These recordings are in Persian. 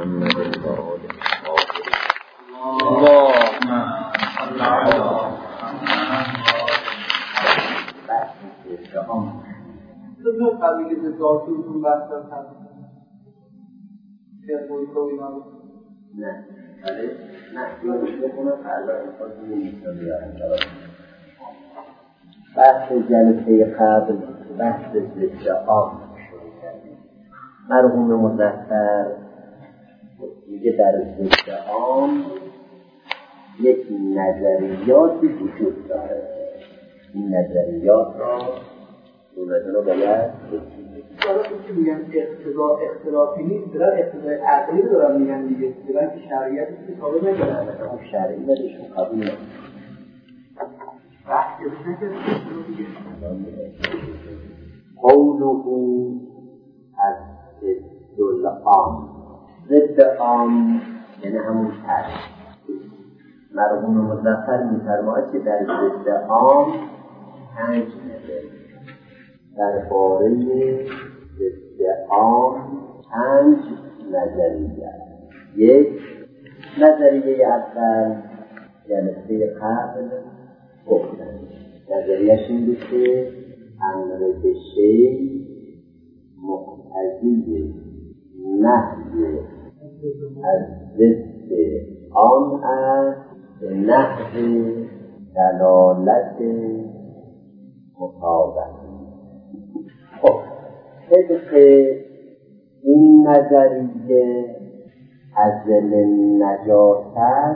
محمد و آله اللهم صل علی تو قبلی که ذاتیتون بحث کرد فرقوی رو اینا نه یادش بکنم فردا انسان نمیتونه بیارم بحث جلسه قبل بحث ضد عام شروع کردیم. مرحوم مظفر میگه در ضد عام یک نظریاتی وجود داره. این نظریات را دولتون باید حالا که میگن اقتضا اختلافی نیست، دارن اقتضای عقلی دارن میگن دیگه، دارن که شرعیتی که ثابت نکردن. اون شرعی نداشون قبول نکنه بحث که نکردن دیگه قوله از ضد العام. ضد عام یعنی همون ترک. مرحوم مظفر می‌فرماید که در ضد عام 5 نظر درباره ضد عام 5 نظریه. یک نظریه اول جلسه قبل گفتن. نظریه‌اش این بود که امر به شیء مقتضی نهی از ضد آن است به نحو دلالت مطابق. خب طبق این نظریه ازل نجاست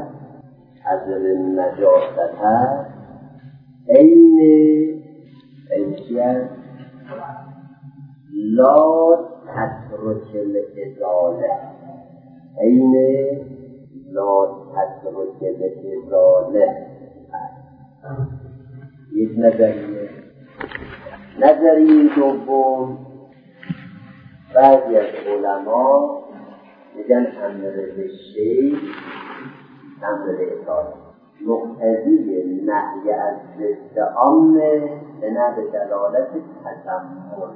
عین ایشیت لا تترک الازاله. عین لا تترک الازاله یک نظریه. نظریه دوم بعضی از علما میگن امر به شیء امر به اطاعت مقتضی نهی از ضد عامه به نحو دلالت تضمن.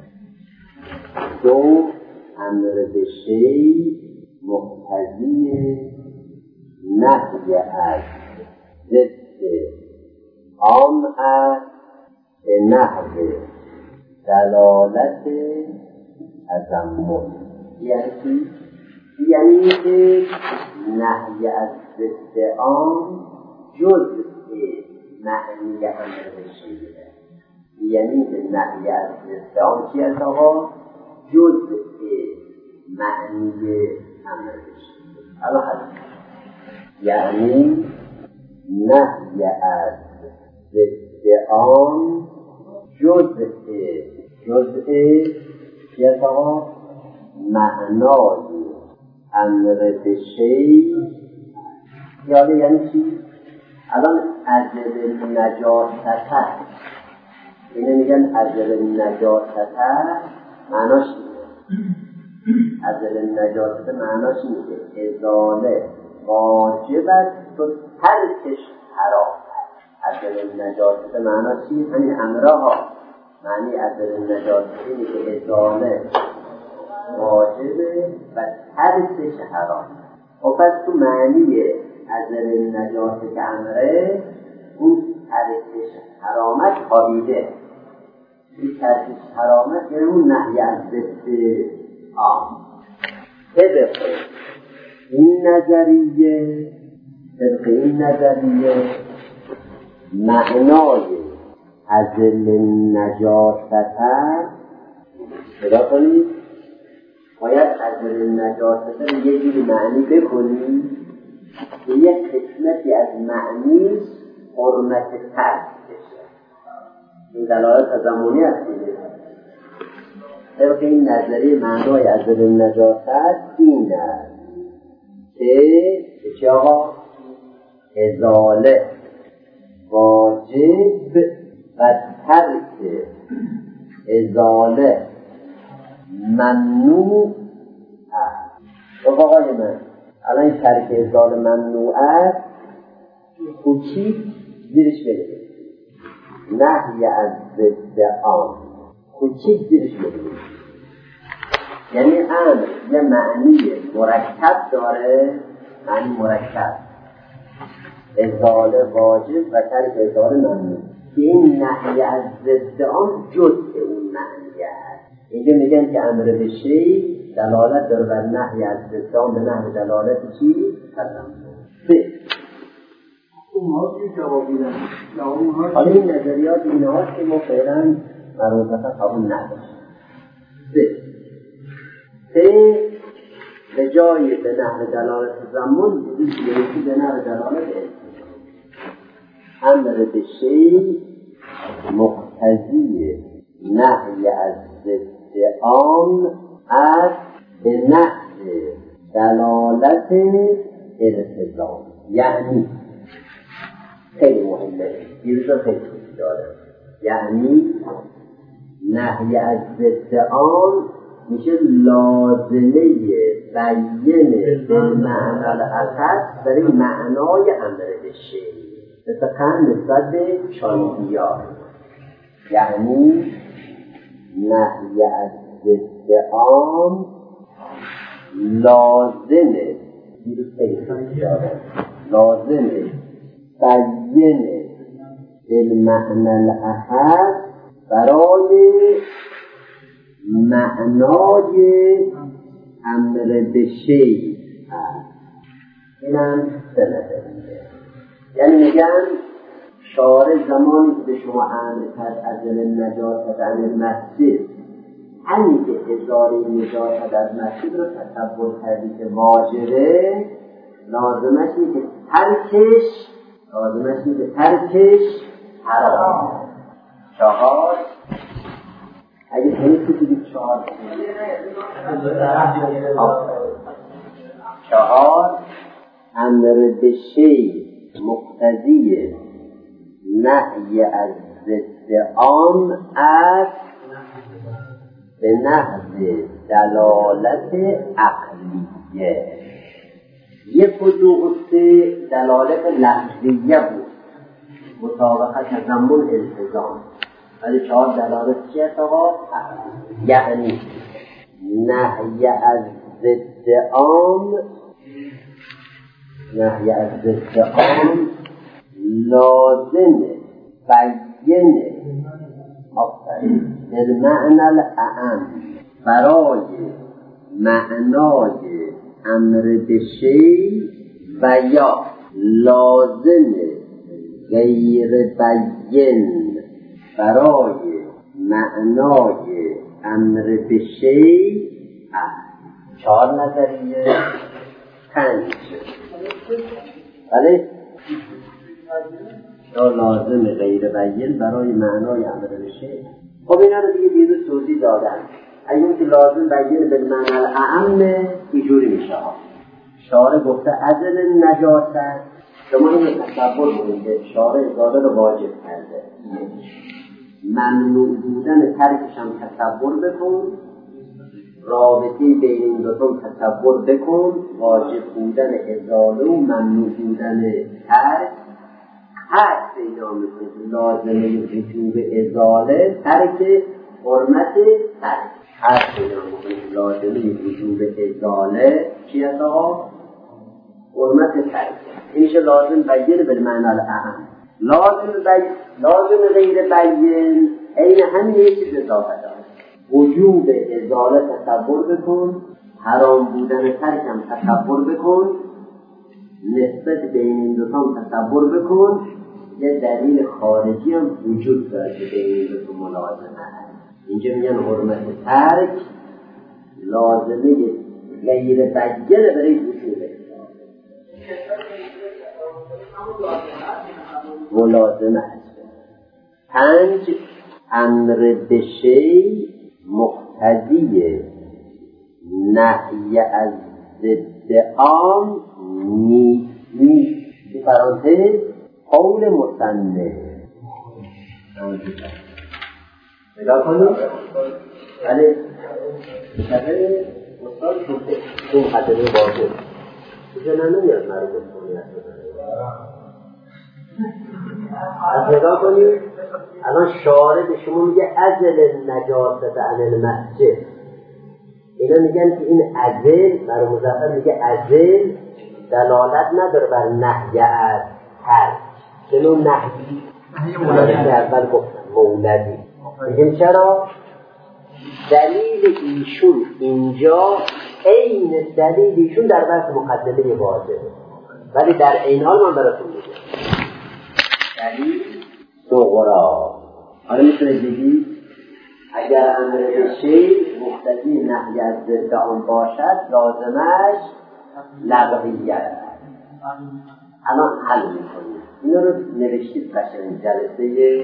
دو امر به شیء مقتضی نهی از ضد عام است به نحو دلالت تضمن. یعنی که نهی از ضد عام جزء معنی امر به شیء. یعنی که نهی از ضد عام چی است آقا؟ جزء معنی امر به شیء. حالا یعنی نهی از ضد عام جزء چی است آقا؟ معنای امر به شیء. یعنی چی؟ الان ازل نجاست اینه میگن ازل نجاست معناش اینه. ازل نجاست معناش اینه که ازاله واجب است و ترکش حرام است. ازل نجاست معناش چی؟ همین امره ها. معنی ازل نجاست اینه که ازاله واجبه و ترکش حرام. و پس تو معنی ازل نجاست که امره اون ترکش حرامت خوابیده. این ترکش حرامت یعنی اون نهی از ضد عام. طبق این نظریه معنای ازل نجاست پیدا کنید. باید ازل نجاست رو یه جوری معنی بکنید که یک قسمتی از معنیش حرمت ترک بشه. این دلالت تضمنی است دیگه. طبق این نظریه معنای ازل نجاست این است که چه آقا؟ ازاله واجب و ترک ازاله ممنوع است. خب آقای من الان این ترک ازاله ممنوع است کوچیک زیرش بگیرید. نهی از ضد عام کوچیک زیرش بگیرید. یعنی امر یه معنی مرکب داره، معنی مرکب، ازاله واجب و ترک ازاله ممنوع، که این نهی از ضد آن جزء اون معنی هست. اینجا میگن که امر به شیء دلالت داره بر نهی از ضد آن، به نحو دلالت چی؟ تضمن. اونها که جواب میدن، حالا این نظریات اینهاست که ما فعلا مربوطه قبول نداشت. سه به جای به نحو دلالت تضمن یکی به نحو دلالت امر به شیء مقتضی نهی از ضد آن از به نحو دلالت التزام. یعنی خیلی مهمه، دیروز خیلی توضیح دادم، یعنی نهی از ضد آن میشه لازمه بیینه به معنی الاصل برای معنای امر به شیء، مثلا نسبت به چای‌بیار. یعنی نهی از ضد آن لازمه، دیروز خیلی توضیح دادم، لازمه بیینه بالمعنی الاحد برای معنای امر به شیء هست. اینم سنده. یعنی میگن شارع زمانی که به شما امر کرد از نجاست عن المسجد، همین که ازاره نجاست از مسجد رو تصور کردی که واجبه، لازمش اینه که ترکش حرام. چهار اگه کنید که بگید چهار امر به شیء مقتضی نهی از ضد آن از به نحو دلالت عقلیه. یک و دو و سه دلالت لفظیه بود، مطابقت تضمن التزام، ولی چهار دلالت چیه آقا؟ یعنی نهی از ضد آن لازمه بیینه بالمعنی الاعم برای معنای امر به شیء و یا لازمه غیر بین برای معنای امر به شیء. چهار نظریه، پنج بله یا لازم غیر بین برای معنای امر به شیء. خب اینا رو دیگه دیروز توضیح دادن. اگه اون که لازم بین به معنی الاعم اینجوری میشه ها. شارع گفته ازل نجاست، شما این تصور کنید که شارع ازاله رو واجب کرده، ممنوع بودن ترکش هم تصور بکن، رابطه بین این دو تصور بکن، واجب بودن ازاله و ممنوع بودن ترک حد پیدا میکنید. لازمه وجوب ازاله ترک حرمت ترک حد پیدا میکنید. لازمه وجوب ازاله چی هست آقا؟ حرمت ترک. اینشه لازم بیین بالمعنی الاعم. لازم غیر بین این همین یک چیز اضافه داره. وجوب ازاله تصور بکن، حرام بودن ترک هم تصور بکن، نسبت بین این دو تا تصور بکن. یه دلیل خارجی هم وجود داره که بین این دو تا ملازمه هست. اینجا میگن حرمت ترک لازمه غیر بین برای وجوب ملازمه هست. پنج امر به شیء مقتضی نهی از ضد آن نیست. به پرانتز قول مصنف نگاه کنید. بله شبه استاد شده اون خطبه باشه اینجا نمیاد مرد کنید. از نگاه کنید الان شارع به شما میگه ازل نجاست عن المسجد. اینا میگن که این ازل برای مزفر میگه ازل دلالت نداره بر نهی از ترک. چنون نهی که اول گفتم مولدی. میگیم چرا؟ دلیل ایشون اینجا عین دلیل ایشون در بحث مقدمه واجبه، ولی در این حال من براتون میگم دلیل صغرا. حالا میتونید بگید اگر امر به شیء مقتضی نهی از ضد آن باشد لازمش لغویت. الان حل میکنید اینا رو نوشتید قشنگ جلسه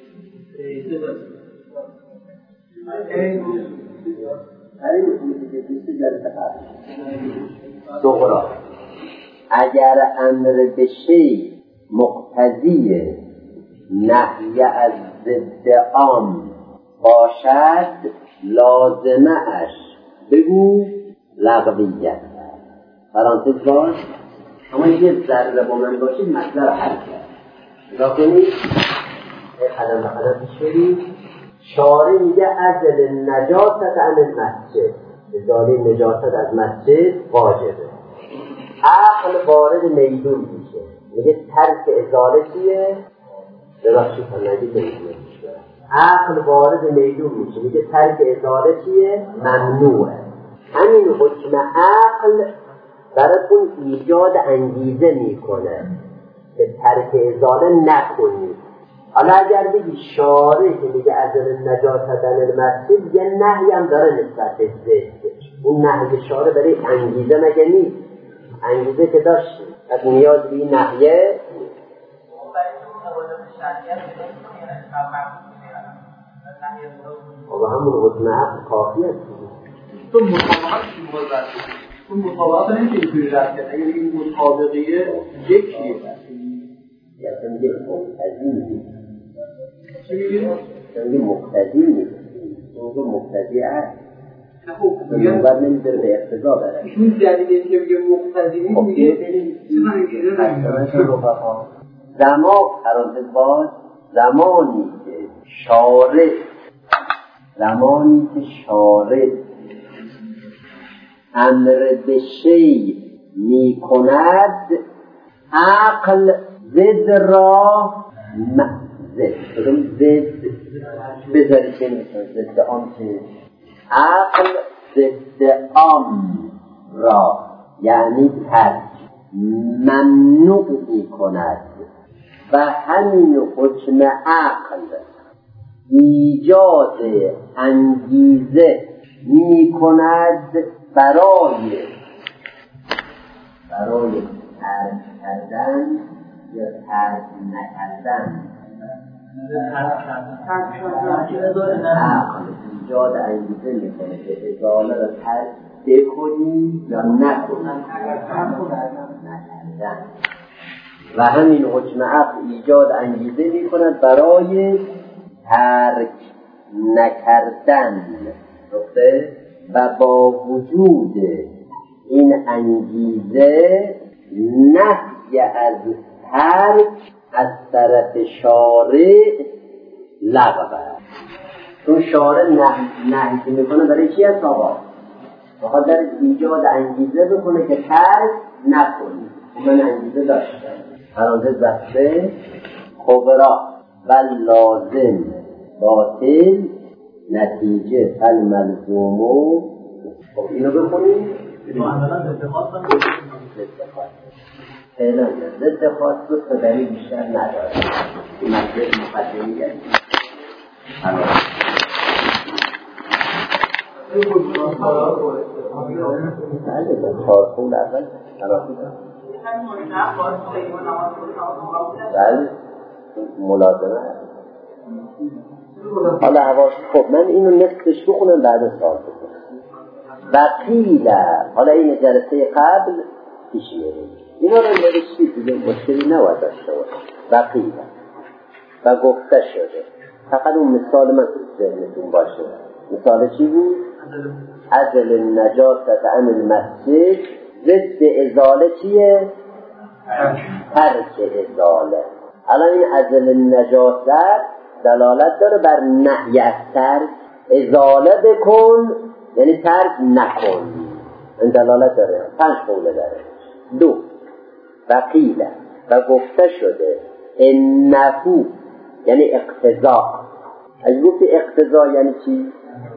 صغرا. اگر امر به شیء مقتضی نهی از ضد آن باشد لازمه اش بگو لغویت. پرانتز باش اما یه ذره با من باشید مسئله رو حل کرد. نگاه کنید قدم به قدم پیش برید. شارع میگه ازل نجاست عن المسجد، ازاله نجاست از مسجد واجبه. عقل وارد میدون میشه میگه ترک ازاله چیه؟ ببخشید هم نگید نمیدونه. عقل وارد میدون میشه میگه ترک ازاله چیه؟ ممنوعه. همین حکم عقل براتون ایجاد انگیزه میکنه که ترک ازاله نکنید. حالا اگر بگی شارع که میگه ازل نجاست عن المسجد یه نهی هم داره نسبت به ضد. اون نهی شارع برای انگیزه مگه نیست؟ انگیزه که داشتیم از نیاز به این نهیه و همون حکم عقل کافی است. تو مطابقت نمیشه اینجوری رد کرد. اگر این مطابقیه یکیه یا میگه مقتضی نیست. چی میگه؟ میگه مقتضی نیست. اون مقتضی است. نوبت نمیذاره به اقتضا بره. این دلیلی که میگه مقتضی نیست میگه زمانی که شارع امر به شیء می کند عقل ضد را ضد بذاری که میتونه ضد آن که عقل ضد آن را یعنی ترک ممنوع می کند و همین حکم عقل ایجاد انگیزه می کند برای ترک کردن یا ترک نکردن. عقل ایجاد انگیزه می کنه که ازاله را ترک بکنی یا نکنی نکردن. و همین حکم عقل ایجاد انگیزه می کند برای ترک نکردن. و با وجود این انگیزه نهی از ترک از طرف شارع لغو است. چون شارع نهی که میکنه برای چی است آقا؟ بخواد در ایجاد انگیزه بکنه که ترک نکنی. من انگیزه داشتم پرانتز بسته خبرا و لازم باطل نتیجه فالملزومو. خب اینو بخونیم فعلا ضد خاص رو صدایی بیشتر نداره. این مطلب مقدمی گردیم بله خارخون اول ترافی دارم بله ملازمه هست. حالا حواس خب من اینو نصفش بخونم بعد سال بکنم. وقیل حالا این جلسه قبل پیش میریم اینا رو نوشتید دیگه مشکلی نباید داشته باشه. وقیل و گفته شده فقط اون مثال من ذهنتون باشه. مثال چی بود؟ ازل نجاست عن المسجد ضد ازاله چیه؟ ترک ازاله. الان این ازل نجاست دلالت داره بر نهی از ترک. ازاله بکن یعنی ترک نکن. این دلالت داره. 5 قوله داره. 2 وقیل و گفته شده انهو یعنی اقتضا. از گفت اقتضا یعنی چی؟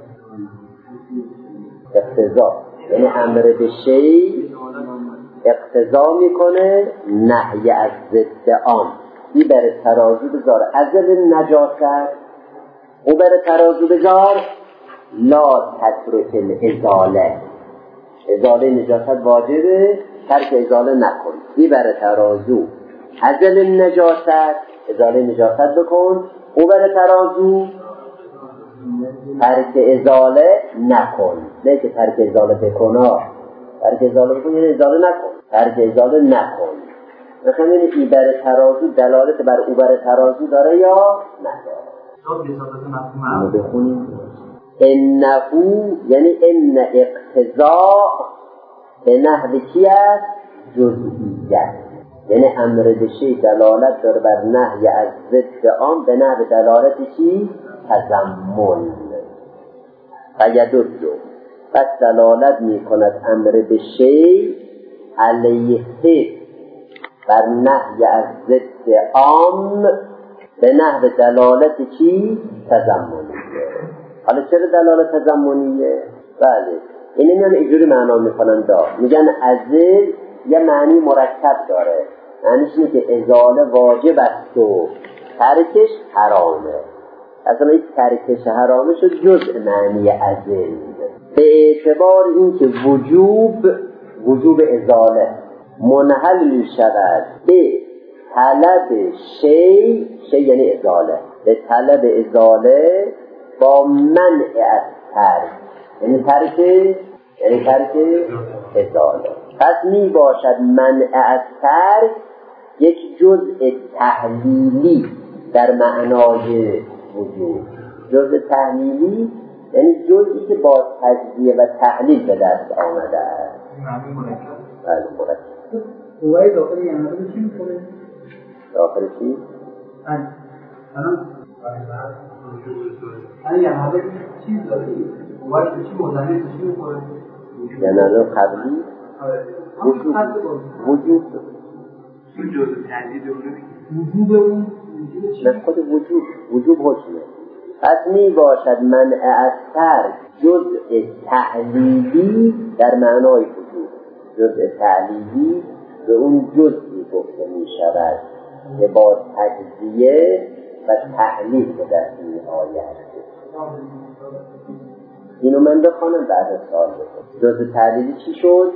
اقتضا یعنی امر به شیء اقتضا میکنه نهی از ضد عام. این بر ترازو بذار ازل نجاست او بر ترازو بذار لا تترک الازاله. ازاله نجاست واجبه، ترک ازاله نکن. این بر ترازو ازل نجاست ازاله نجاست بکن، او بر ترازو ترک ازاله نکن. نه که ترک ازاله بکن، ترک ازاله بکن یعنی ازاله نکن، ترک ازاله نکن. مثلا این بر ترازو دلالت بر او بر ترازو داره یا نداره؟ بخونیم انهو یعنی ان اقتضاء به نحو چی است؟ جزئیت. یعنی امر به شیء دلالت داره بر نهی از ضد آن به نحو دلالت چی؟ تضمن. فیدل پس دلالت می کند امر به شیء علیه بر نهی از ضد عام به نحو دلالت چی؟ تضمنیه. حالا چرا دلالت تضمنیه؟ بله این میان اینجوری معنا میکنن میگن ازل یه معنی مرکب داره. معنیش اینه که ازاله واجب است و ترکش حرامه. اصلا این ترکش حرامه شد جزء معنی ازل به اعتبار اینکه وجوب ازاله منحل می شود به طلب شیء یعنی ازاله، به طلب ازاله با منع از ترک یعنی ترک ازاله. پس می باشد منع از ترک یک جزء تحلیلی در معنای وجود. جزء تحلیلی یعنی جزئی که با تجزیه و تحلیل به دست آمده است. بله مرکب. قوای داخل یعنی چی میکنه؟ داخل چی؟ یعنی یعنی چیز داره قوای چی مزمه چی میکنه؟ یعنی قبلی وجود این جزء تحلیل وجود اون نه خود وجود حکمه. پس می باشد منع از ترک جزء تحلیلی در معنای وجود. جزء تحلیلی به اون جزئی گفته می شود که با تجزیه و تحلیل به دست می آید. اینو من بخوانم بعد از سال بکنم. جزء تحلیلی چی شد؟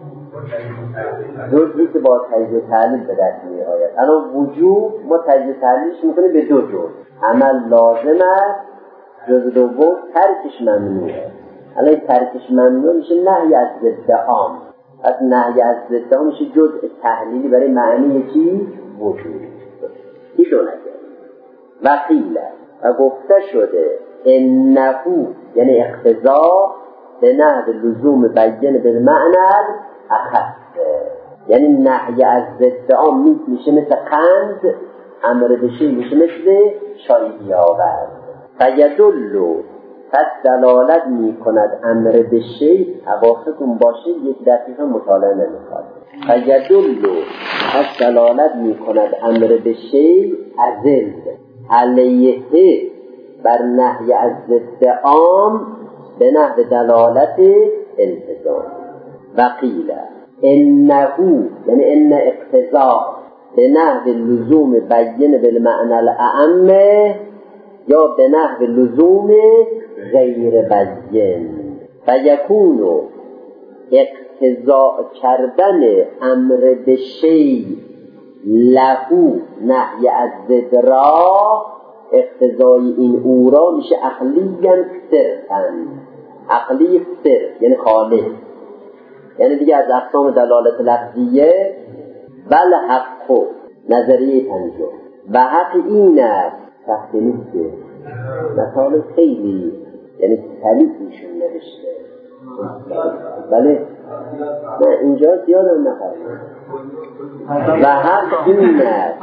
جزئی که با تجزیه تحلیل به دست می آید. الان وجود ما تجزیه تحلیلش میکنه به 2 جزء. عمل لازم است، جزء دوم ترکش ممنوعه. الان ترکش ممنوع میشه نهی از ضد عام. پس نهی از ضد عام میشه جزء تحلیلی برای معنی چی؟ وجود. این دو نگه وقیل و گفته شده انهو یعنی اقتضا به نحو لزوم بیان بالمعنی اخص. یعنی نهی از ضد عام میشه مثل قند، امر به شیء میشه مثل شایعی آورد. فیدل پس دلالت می کند امر به شیء. حواستون باشه یک دقیقه مطالعه نمی‌کنید. فیدل پس دلالت می کند امر به شیء ازل علیه بر نهی از ضد عام به نحو دلالت التزام. وقیل انهو یعنی ان اقتضا به نحو لزوم بیان بالمعنی الاعم یا به نحو لزوم غیر بیان. فیکون اقتضا کردن امر به شیء لهو نهی از ضد را، اقتضای این او را میشه عقلیاً صرفاً. عقلی صرف یعنی خالص، یعنی دیگه از اقسام دلالت لفظیه. بل حق نظریه پنجم و حق این است سخت نیسته. مثال خیلی یعنی سلیت ایشون نوشته. بله نه اینجا زیاد هم نخواهیم. و حق این است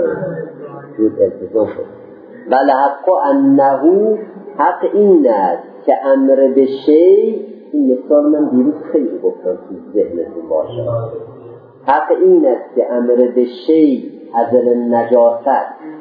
جود التزام شد. بل حق انهو حق این است که امر به شی، این مثال من دیروز خیلی گفتم تو ذهنتون باشه، حق این است که امر به شی ازل نجاست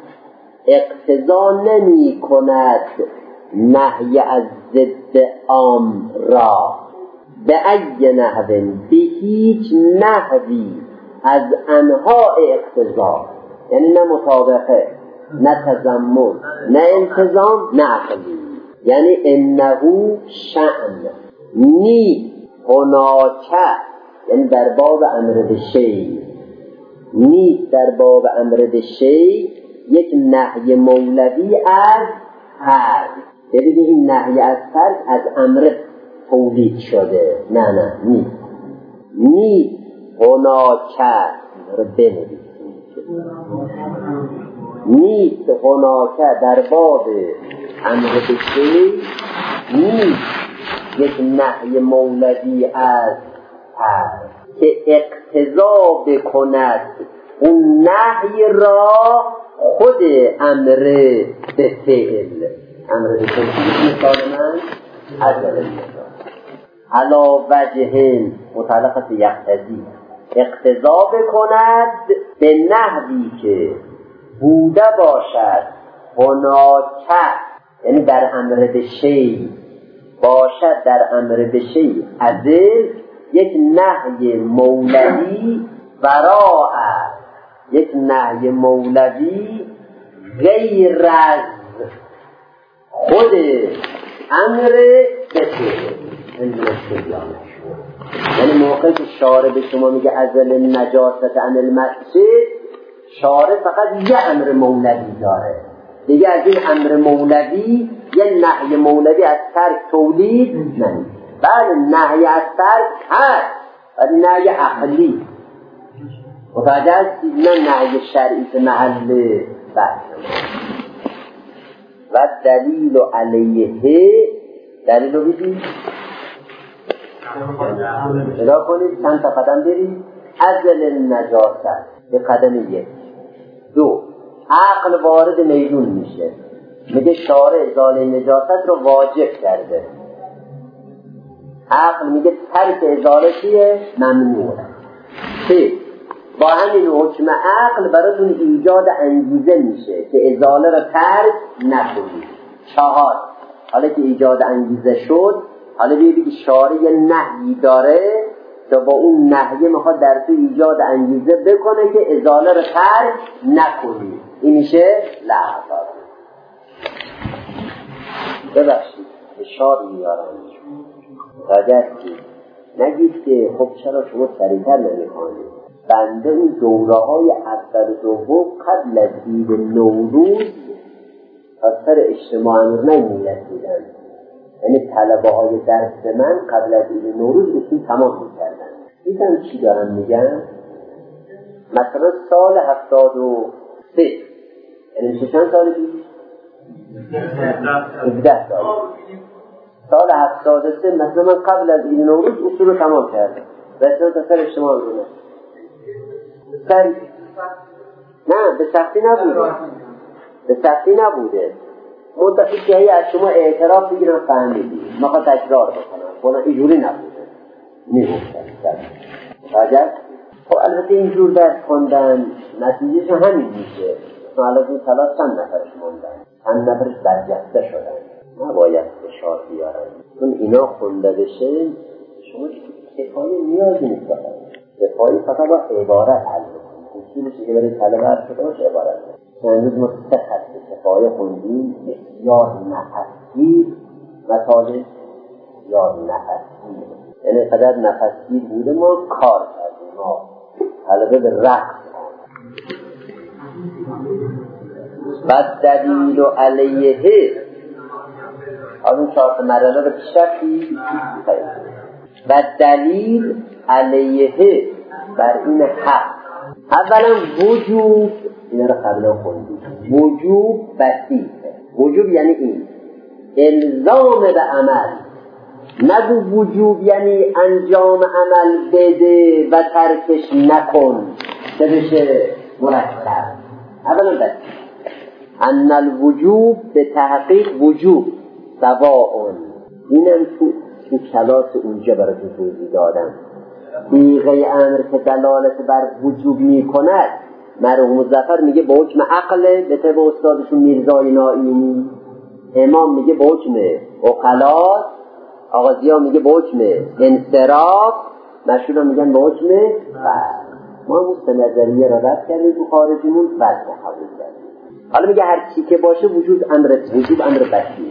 اقتضا نمی کند نهی از ضد عام را، به ای نحوین، به هیچ نحوی از انواع اقتضا، یعنی نه مطابقه نه تضمن نه التزام نه عقلی، یعنی انه شأن نی هناک، یعنی در باب امر به شی نیست، در باب امر به شی یک نهی مولوی از ترک، ببینید این نهی از ترک از امر تولید شده، نه نیست هناک، رو بنویسید، نیست هناک در باب امر به شی نیست یک نهی مولوی از ترک که اقتضا بکند اون نهی را خود امر به فعل. امر به فعل مثال من ازل علا وجه متعلقت یقتضی، اقتضا بکند به نحوی که بوده باشد هناک، یعنی در امر به شی باشد، در امر به شی ازل یک نهی مولوی وراء، یک نهی مولوی غیر از خود امر به فعل. یعنی موقعی که شارع به شما میگه ازل نجاست عن المسجد، شارع فقط یه امر مولوی داره دیگه، از این امر مولوی یه نهی مولوی از ترک تولید نمیشه. بله نهی از ترک هست ولی نهی عقلی، متوجه هستی؟ نه نهی شرعی که محل بحث. و دلیل علیه، دلیل رو بدید ادا کنید، چند تا قدم برید. ازل نجاست به قدم یک. دو، عقل وارد میدون میشه، میگه شارع ازاله نجاست رو واجب کرده، عقل میگه ترک ازاله چیه؟ ممنوعه. سه، با همین حکم عقل براتون ایجاد انگیزه میشه که ازاله رو ترک نکنید. چهار، حالا که ایجاد انگیزه شد، حالا بیایی که شارع نهی داره که با اون نهیه میخواد در تو ایجاد انگیزه بکنه که ازاله رو ترک نکنید. این میشه لحظات. ببخشید اشار میارم راجعی نگید که خب چرا شما سریعتر نمیخوانید. بنده اون دوره‌های اول و دوم قبل از عید نوروز از سر اجتماع امرنه میرسیدن، یعنی طلبه های درس من قبل از عید نوروز اصول تمام میکردن. دیدم چی دارم میگن؟ مثلا سال 73، یعنی میشه چند سال دید؟ 17 سال. سال 73 مثلا من قبل از عید نوروز اصول رو تمام کردم. رسیدم تا سر اجتماع امرنه. نه به سختی نبوده، به سختی نبوده. مدتی که از شما اعتراف بگیرم فهمیدی مخواه تکرار بکنم کنم، اینجوری نبوده میگفتن راجع. خب البته اینجور درس خوندن نتیجهش همین میشه. البته سلات چند نفرش موندن، چند نفرش برجسته شدن، نباید فشار بیارن چون اینا خونده بشه. شما کفایه نیازی نیست کفایه فقط با عبارت حل بکنید. اصولش که برای طلبه حل شده باشه عبارت. چند روز ما 3 خط کفایه خوندیم، بسیار نفسگیر مطالب، بسیار نفسگیر، یعنی قدر نفسگیر بوده ما کار کردیم، ما طلبه به رقص. و دلیل علیه، اون 4 مرحله رو پیش رفتیم. و دلیل علیه بر این حق، اولا وجوب، اینا رو قبلا خوندیم، وجوب بسیطه. وجوب یعنی این الزام به عمل، نگو وجوب یعنی انجام عمل بده و ترکش نکن که بشه مرکب. اولا بسیط ان الوجوب به تحقیق وجوب سواء اینم تو کلاس اونجا براتون توضیح دادم. صیغه امر که دلالت بر وجوب میکند مرحوم مظفر میگه به حکم عقل، به طب استادشون میرزای نائینی. امام میگه به حکم عقلا، آقا ضیا میگه به حکم انصراف، مشهور میگن به حکم فرق. ما مست نظریه را رد کردیم تو خارجیمون وزن قبول کردیم. حالا میگه هر چی که باشه وجوب امر بشی.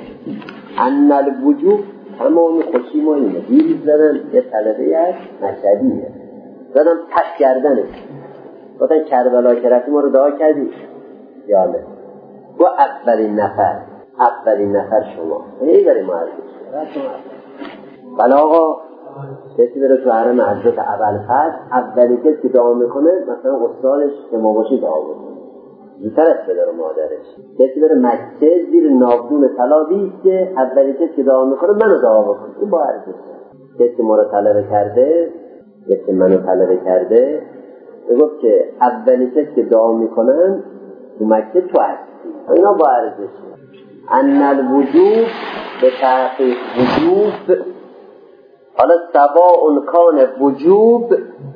ان الوجوب تمام خوشی ما اینه. دیروز زدن یه طلبه هست مشهدیه، زدن پس کردنه، گفتن کربلا که رفتی ما رو دعا کردی یاله و اولین نفر شما ای برای ما عرضش بله آقا کسی بره تو حرم حضرت ابوالفضل اولی کسی که دعا میکنه مثلا استادش که ما باشی دعا بکنه زودتر از پدر و مادرش. کسی بره مکه زیر ناودون طلا بیسته اولی کسی که دعا میکنه منو دعا بکنه. این با عرضش کسی ما رو طلبه کرده، کسی منو طلبه کرده، گفت که اولی کسی که دعا میکنن تو مکه تو هستی. اینا با عرضش ان الوجوب به تحقیق وجوب. حالا سواء کان وجوب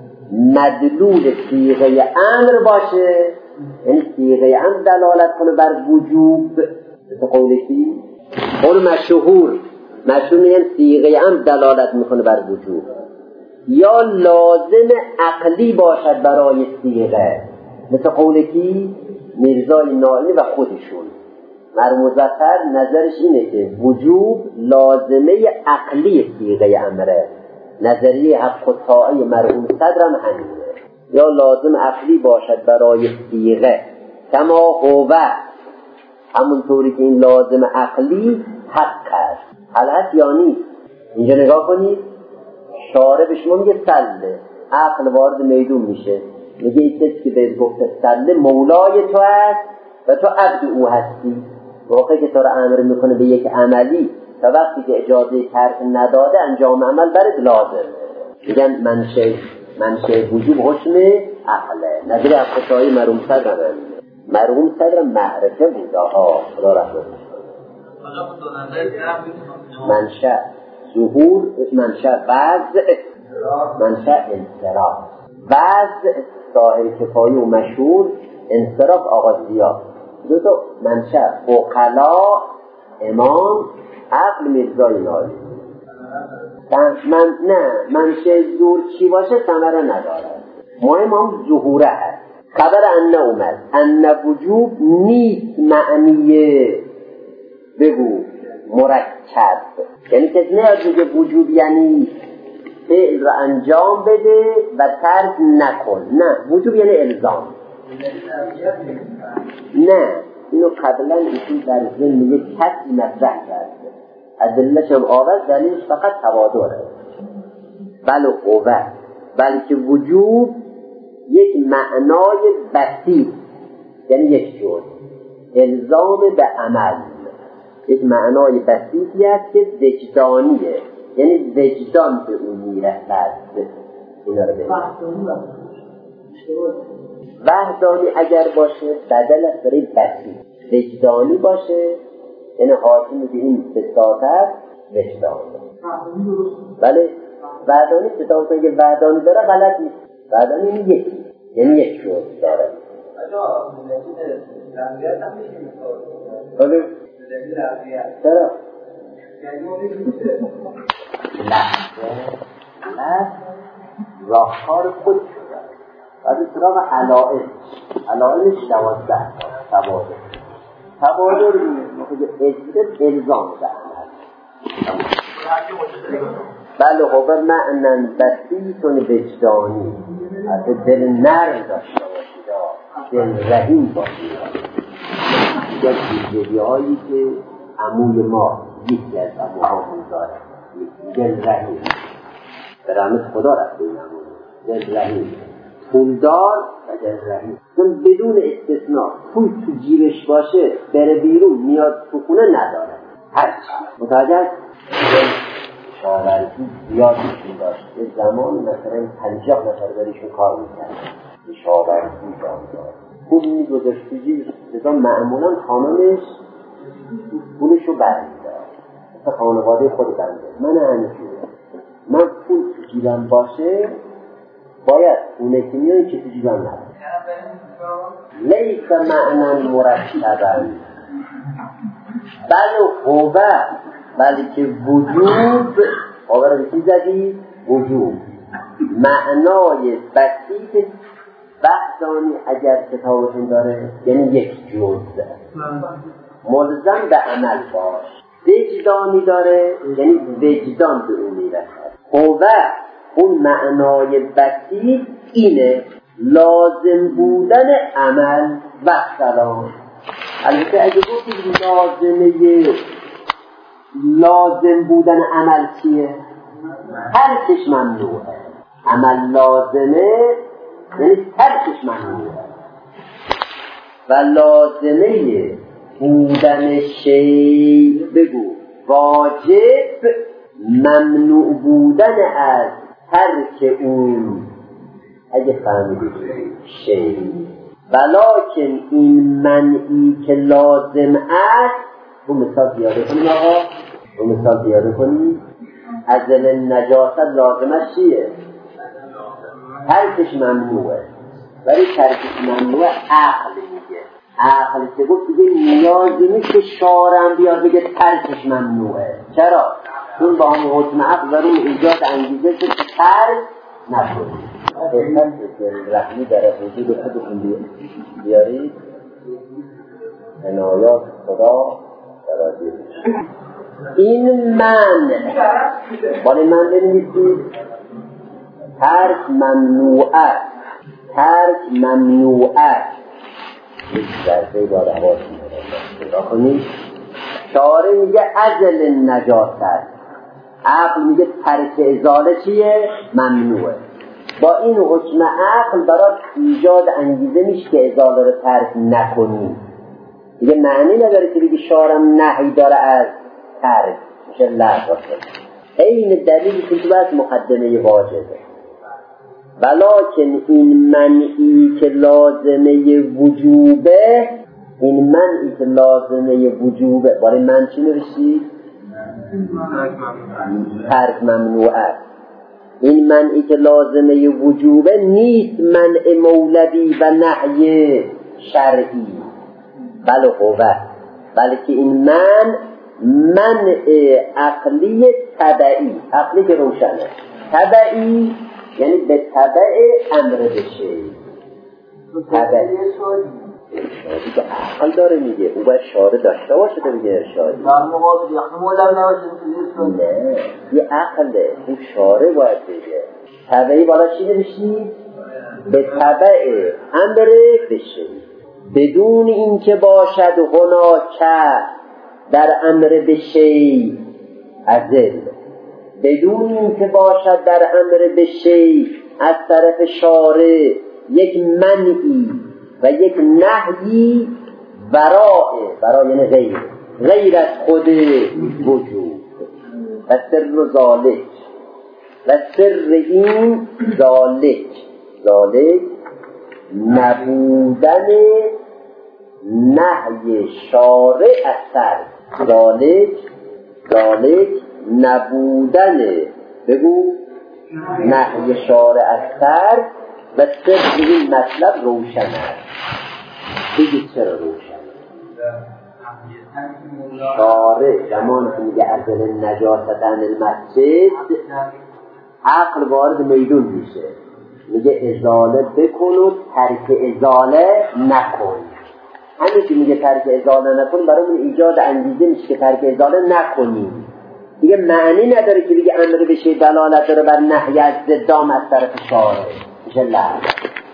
مدلول صیغه امر باشه، یعنی صیغه امر دلالت کنه بر وجوب، مثل قولکی قول مشهور میگن صیغه امر دلالت میکنه بر وجوب، یا لازم عقلی باشد برای صیغه، مثل قولکی میرزای نائینی و خودشون. مرحوم مظفر نظرش اینه که وجوب لازمه عقلی صیغه امره. نظریه حق و طاعه مرحوم صدرم همینه، یا لازم عقلی باشد برای صیغه کما هو، همونطوری که این لازم عقلی حق است. حل هست یا نیست؟ اینجا نگاه کنید، شارع به شما میگه سله، عقل وارد میدون میشه، میگه این کسی که به گفته سله مولای تو است و تو عبد او هستی. واقعی که تو را امر میکنه به یک عملی تا وقتی که اجازه ترک نداده انجام عمل برد لازم. میگن منشه وجوب حکم عقله. نظر افقشایی مرحوم صدرم معرفه بود. خدا رحمتش کنه. منشه ظهور، منشه وضع، منشه انصراف. وضع ظاهر کفایی و مشهور، انصراف آقا ضیا. دو تا منشه عقلا امام، عقل میرزای نائینی. منشه ظهور چی باشه ثمره نداره، مهم هم ظهوره هست. خبر ان اومد ان وجوب نیست معنیه بگو مرکب، یعنی کسی نیاد بگه وجوب یعنی فعل را انجام بده و ترک نکن. نه، وجوب یعنی الزام. نه، اینو قبلا ایشون در ذهن یک کسی مطرح کرده، ادله‌اش هم آورد، دلیلش فقط توادره. بله قوه، بلکه وجوب یک معنای بسیط، یعنی یک جور الزام به عمل، یک معنای بسیطی است که وجدانیه، یعنی وجدان به اون میرسد. اینا رو ببینید. وحدانی اگر باشه بدل است برای بسیط، وجدانی باشه یعنی حاکم به این بساطت وجدان. بله وحدانی ستاسه که وحدانی داره غلط نیست. وحدانی یعنی یک جور داره. بله چرا؟ لحظه راهکار خود شده. بعد سراغ علائمش 12 تبادر الزام به عمل. بله خب معنی بسیط وجدانی، از دل نرم داشته باشید، دل رحیم باشید. یک ویژگی هایی که عموی ما یکی از عموهامون داره، دل رحیم. به رحمت خدا رفته این عموی دل رحیم، پولدار و دل رحیم. بدون استثناء پول تو جیبش باشه بره بیرون میاد تو خونه نداره. هرچی متوجه است؟ شاورزی زیادشون داشت. یه زمان مثلا 50 نفر داریشون کار میکرد. شاورزی داشت. پول میگذاشت تو جیبش، معمولا خانمش پولشو برمیدار. به خانواده خود بنده. من حنفیه، من پول تو جیبم باشه باید اونه که میایی که تو جیبم نباشه. لیس معنی مرتبا بل هو، بلکه وجوب. آورا به چی زدی؟ وجوب. معنای بسیط بحثانی اگر کتابشون داره یعنی یک جزء ملزم به عمل باش. وجدانی داره یعنی وجدان به اون میرسد. هو اون معنای بسیط اینه لازم بودن عمل و سلام. البته اگه گفتید لازم بودن عمل چیه؟ ترکش ممنوعه. عمل لازمه یعنی ترکش ممنوعه. و لازمه بودن شیء بگو واجب ممنوع بودن از ترک اون اگه فهمیدید شیء. ولکن این منعی که لازم است رو مثال زیاده کنیم. آقا رو مثال زیاده کنیم. ازل نجاست لازمش چیه؟ ترکش ممنوعه. ولی ترکش ممنوعه عقل میگه. عقل که گفت دیگه نیازی نیست که شارم بیاد بگه ترکش ممنوعه. چرا؟ چون با هم حکم عقل ضرور ایجاد انگیزه شد که ترک نکنید. خدمت رحمی در وجود خودتون بیارید. عنایات خدا درازی این من باید من بنویسید ترک ممنوعه. ترک ممنوعه درسه با رواز میدارم کنید. شعاره میگه ازل نجاست. عقل میگه ترک ازاله چیه؟ ممنوعه. با این حکم عقل برای ایجاد انگیزه میشه که ازاله رو ترک نکنی. دیگه معنی نداره که بگی شعارم نهی داره از ترک میشه لحظه. این دلیلی که تو باید مقدمه واجبه. ولکن این منعی که لازمه وجوبه، این منعی که لازمه وجوبه برای من چی نوشتی؟ ترک ممنوعه. این منعی که لازمه وجوبه نیست منع مولوی و نهی شرعی بله هوه، بلکه این منع عقلی تبعی. عقلی که روشنه. تبعی یعنی به تبع امر بشه. تبعی ارشادی که عقل داره میگه. او باید شاره داشته باشه تا میگه ارشادی. نه یه عقله. این شاره باید بگه. تبعی بالا چی نمیشی؟ به تبع امر بشه بدون اینکه باشد هناکه در امر بشی ازل. بدون اینکه باشد در امر بشی از طرف شارع یک منعی و یک نهی برای یعنی غیر از خود وجود. و سر ذالک و سر این ذالک نبودن نهی شارع از ترک. ذالک نبودن بگو نهی شارع از ترک. و سر این مطلب روشن است. بگید چرا روشن؟ شارع زمان که میگه ازل نجاست عن المسجد عقل وارد میدون میشه. میگه ازاله بکن و ترک ازاله نکن. همین که میگه ترک ازاله نکن برای من ایجاد انگیزه میشه که ترک ازاله نکنیم. دیگه معنی نداره که بگه امر بشه دلالت داره بر نهی از ضدام از طرف شارع میشه لعنت.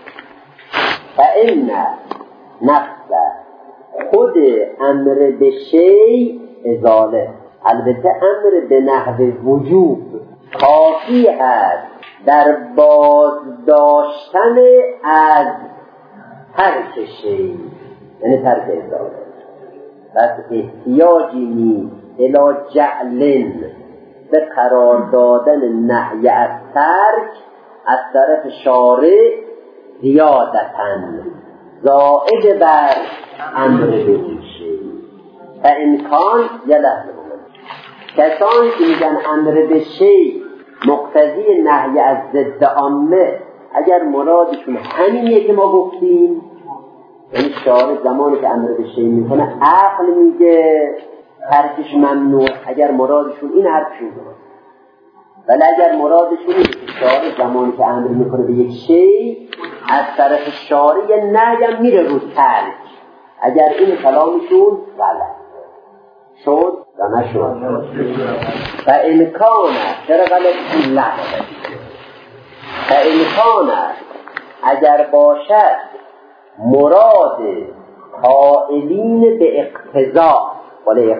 فإن نفس خود امر بشه ازاله. البته امر به نحو وجوب کافی هست در باز داشتن از ترک شیء یعنی ترک ازاله. بس احتیاجی نیست الی جعل به قرار دادن نهی از ترک از طرف شارع زیادتاً زائد بر امر به شیء. امکان یه لحظه بود کسانی که میگن امر به شی مقتضی نهی از ضد عامه، اگر مرادشون همینیه که ما گفتیم، یعنی شارع زمانی که امر به شی میکنه عقل میگه ترکش ممنوع، اگر مرادشون این حرفشون درست. ولی اگر مرادشون این شارع زمانی که امر میکنه به یک شی از طرف شارع نهی هم میره رو ترک، اگر این کلامشون غلط شد و نشد و امکانه چرا غلطی لحظه و امکانه اگر باشد مراد قائلین به اقتضا، ولی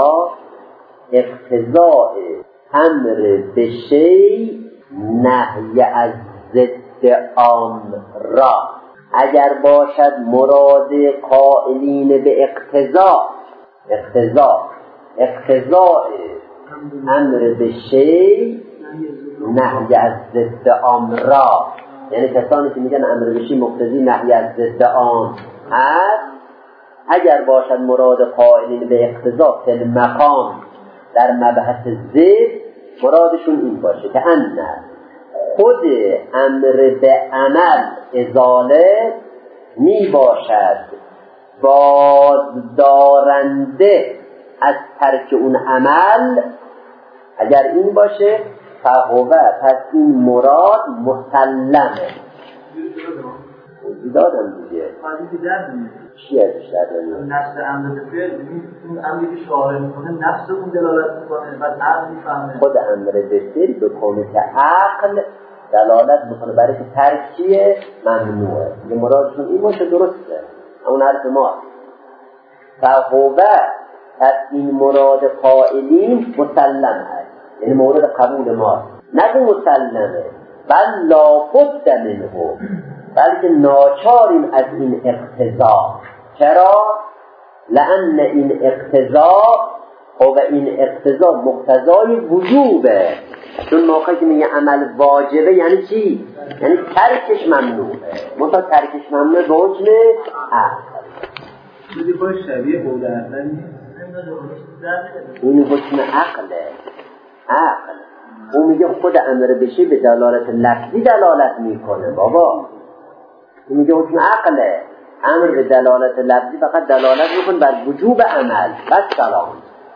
اقتضاء امر به شی نهی از ضد عام را، اگر باشد مراد قائلین به اقتضاء امر به شی نهی از ضد عام را، یعنی کسانی که میگن امر به شی مقتضی نهی از ضد عام هست، اگر باشد مراد قائلین به اقتضا فی المقام در مبحث ضد، مرادشون این باشه که خود امر به عمل ازاله می باشد بازدارنده از ترک اون عمل، اگر این باشه فهوه، پس این مراد مسلمه. دادم دیگه چی ازش دادم؟ نفس امر به فعل، اون امری که شارع میکنه نفس اون دلالت میکنه، بعد عقل میفهمه خود امر به فعل بکنه که عقل دلالت میکنه برای که ترکیه ممنوعه، یه مرادشون این باشه درسته، اون حرف ما فهوه، پس این مراد قائلین مسلم هست، یعنی مورد قبول ما، نگه مسلمه بل لابد منه، بلکه ناچاریم از این اقتضا. چرا؟ لأن این اقتضا و این اقتضا مقتضای وجوبه، چون موقعی که میگه عمل واجبه یعنی چی؟ یعنی ترکش ممنوعه، مثلا ترکش ممنوعه به حکم عقل. بودی باید شبیه بوده اصلا این حکم عقله. اون میگه خود امر بشی به دلالت لفظی دلالت میکنه بابا، اون میگه حکم عقله، امر به دلالت لفظی فقط دلالت میکنه بر وجوب عمل بس سلام.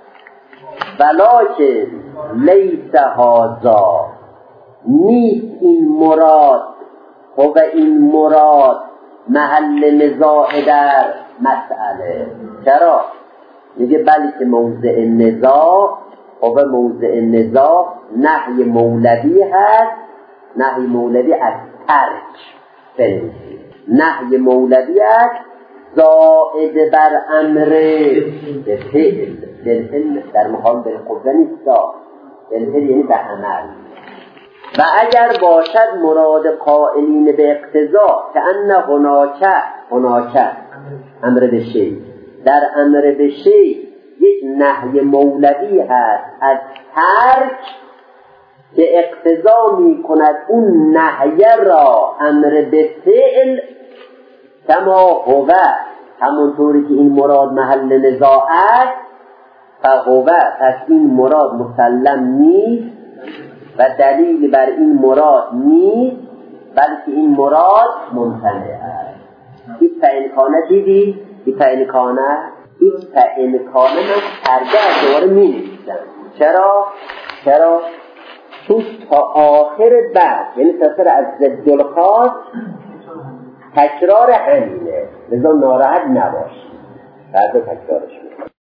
ولکن لیس هذا، نیست این مراد و این مراد محل نزاع در مسئله. چرا؟ میگه بلکه موضع نزاع و موضع نزاع نهی مولوی هست، نهی مولوی از ترک، نهی مولوی است زائد بر امر به فعل، بالفعل در مقام بالقوه نیست، بالفعل یعنی به عمل. و اگر باشد مراد قائلین به اقتضا که ان هناک امر به شی، در امر به شی یک نهی مولوی هست از ترک که اقتضا می کند اون نهی را امر به فعل کما هو، همونطوری که این مراد محل نزاع است، فهو، پس این مراد مسلم نیست و دلیل بر این مراد نیست، بلکه این مراد ممتنع است. این فإنکانه دیدی؟ این فإنکانه من ترجمه دوباره می نویسم. چرا؟ چون تا آخر بحث، یعنی تصور از ضد الخاص تکرار همینه، لذا ناراحت نباش، بعد تکرارش میکنم.